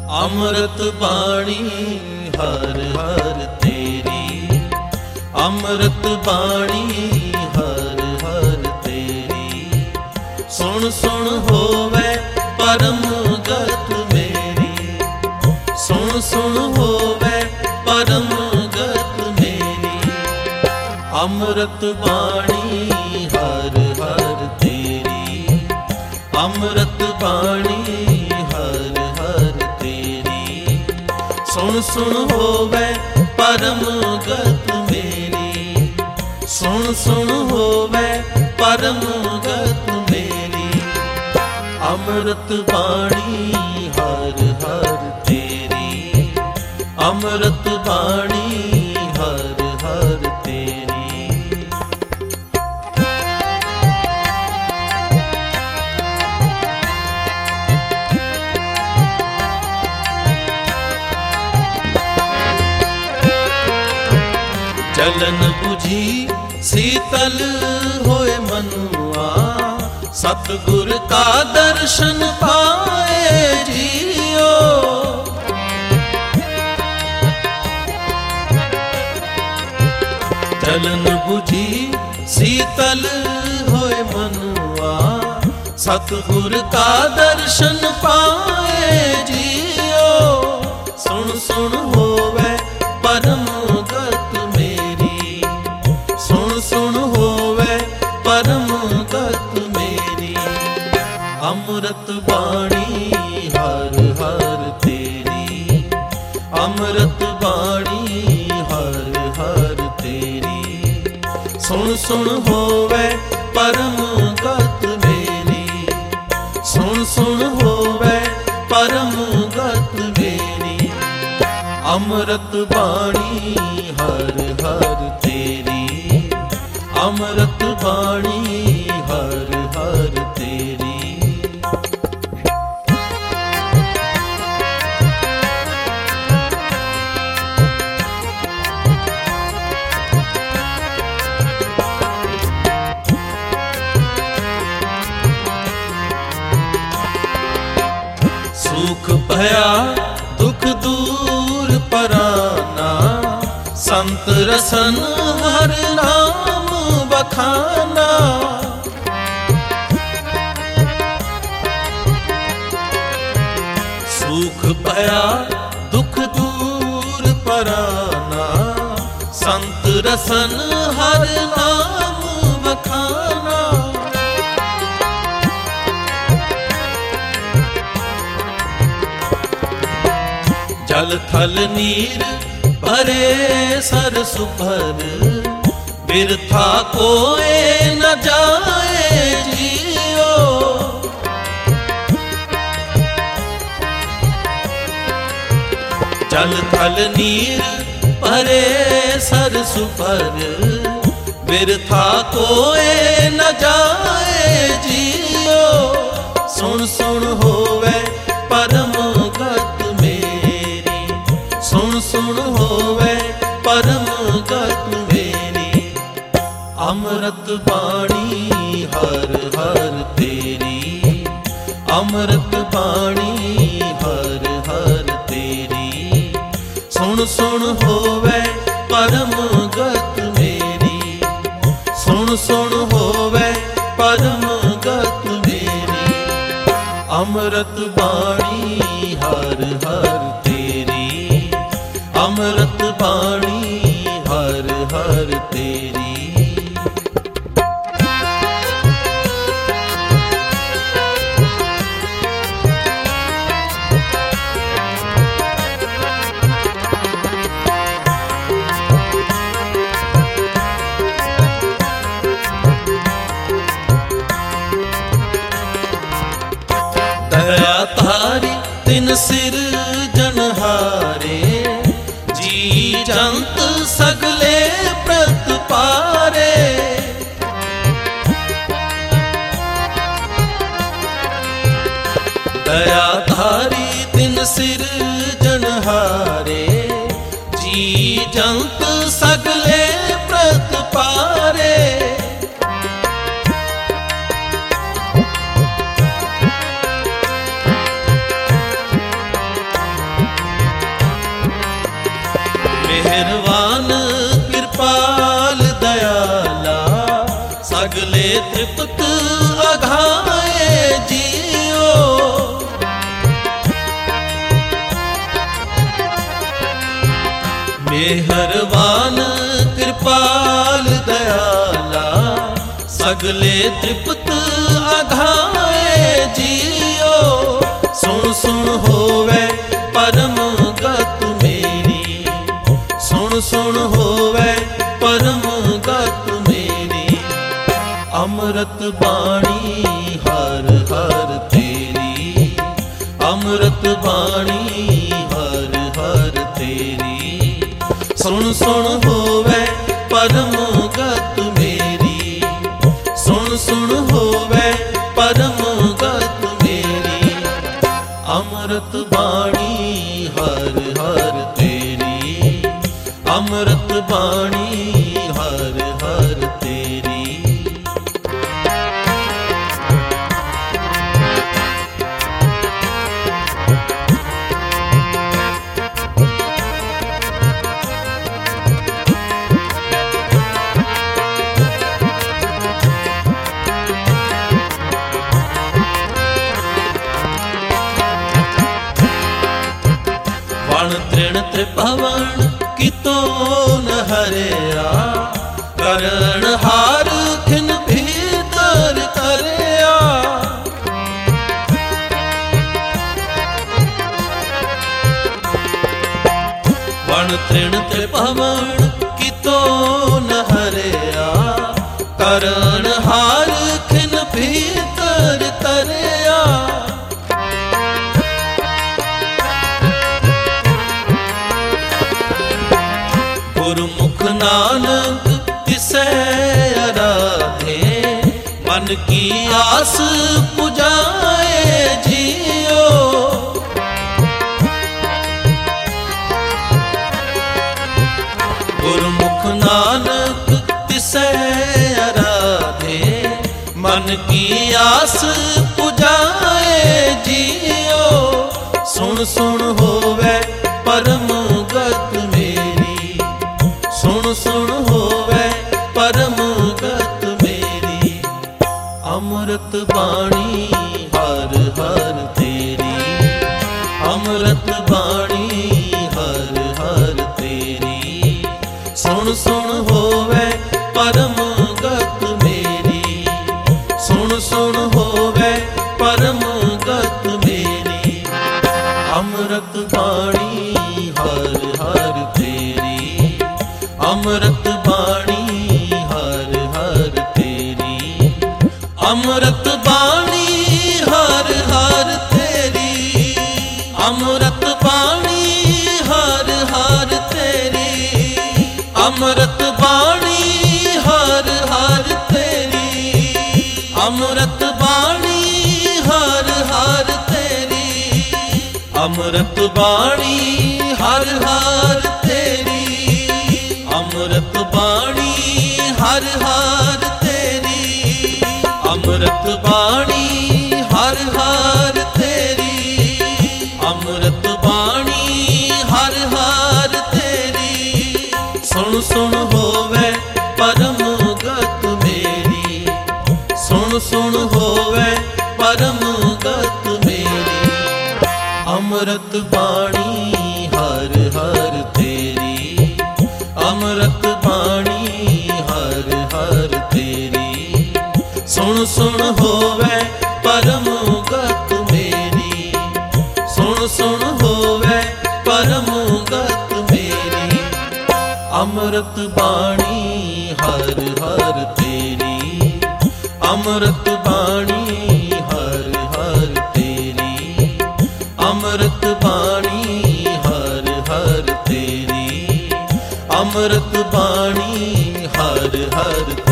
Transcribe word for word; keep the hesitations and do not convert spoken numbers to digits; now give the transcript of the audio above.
अमृत बाणी हर हर तेरी, अमृत बाणी हर हर तेरी। सुन सुन होवे परम गत मेरी, सुन सुन होवे परम गत मेरी। अमृत बाणी हर हर तेरी, अमृत बाणी हर हर तेरी। सुन सुन होवे परम गत मेरी, सुन सुन होवे परम गत मेरी। अमृत बाणी हर हर तेरी, अमृत बाणी हर हर तेरी। जलन बुझी शीतल होए मनुआ, सतगुर का दर्शन पाए जियो। जलन बुझी शीतल होए मनुआ, सतगुर का दर्शन पाए जियो। सुन सुन होवे परम गत मेरी, सुन सुन होवे परम गत मेरी। अमृत बाणी हर हर तेरी, अमृत बाणी हर हर तेरी। सुन सुन होवे परम गत मेरी, सुन सुन होवे परम गत मेरी। अमृत बाणी हर हर तेरी, अमृत बाणी हर हर तेरी। सुख भया दुख दूर पराना, संत रसन हर नाम बखाना। सुख भया दुख दूर पराना, संत रसन हर नाम बखाना। जल थल नीर भरे सरस पर, बिरथा कोए न जाए जियो। जल थल नीर भरे सरस पर, बिरथा कोए न जाए जियो। सुन सुन होवे परम गत मेरी, सुन सुन होवे परम गत मेरी। अमृत बाणी हर हर तेरी, अमृत बाणी हर हर तेरी। सुन सुन होवे परम गत मेरी, सुन सुन होवे परम गत मेरी। अमृत बाणी हर हर तेरी, अमृत बाणी हर हर तेरी। दया तारी तिन सिर जनहारे, जी जंत सगले प्रत पारे। दया धारी तिन सिर जनहारे, जी जंत सगले प्रत पारे। मेहरबान कृपाल दयाला सगले तृप्त अघाए जियो। मेहरबान कृपाल दयाला सगले तृप्त अघाए जियो। सुन सुन होवे परम गत मेरी, सुन सुन होवे परम गत मेरी। अमृत बाणी हर हर तेरी, अमृत बाणी हर हर तेरी। सुन सुन होवे परम गत मेरी, सुन सुन होवे परम गत मेरी। अमृत बाणी हर हर तेरी, अमृत बाणी हर हर तेरी। वण तृण त्रिभुवन कितो न हरिया, करण हार खिन भीतर करया। वण तृण त्रिभुवन कितो न हरिया, करण हार खिन भीतर करया। गुरुमुख नानक तिसै आराधे, मन की आस पुजाए जियो। गुरुमुख नानक तिसै आराधे, मन की आस पुजाए जियो। सुन सुन होवे परम गत मेरी, सुन सुन होवे परम गत मेरी। अमृत बाणी हर हर तेरी, अमृत बाणी हर हर तेरी। सुन सुन होवे परम गत मेरी, सुन सुन होवे परम गत मेरी। अमृत बाणी हर हर तेरी, अमृत बाणी हर हर तेरी। अमृत बाणी हर हर तेरी, अमृत बाणी हर हर तेरी। अमृत बाणी हर हर तेरी, अमृत बाणी हर हर तेरी। अमृत बाणी हर हर तेरी, अमृत बाणी हर हर तेरी। अमृत बाणी हर हर तेरी, अमृत बाणी हर हर तेरी। सुन सुन होवे परम गत मेरी, सुन सुन होवे परम गत मेरी। अमृत बाणी हर हर तेरी, अमृत बाणी हर हर तेरी। सुन सुन होवे परम गत मेरी, सुन सुन होवे परम गत मेरी। अमृत बाणी हर हर तेरी, अमृत बाणी हर हर तेरी। अमृत बाणी हर हर तेरी, अमृत बाणी हर हर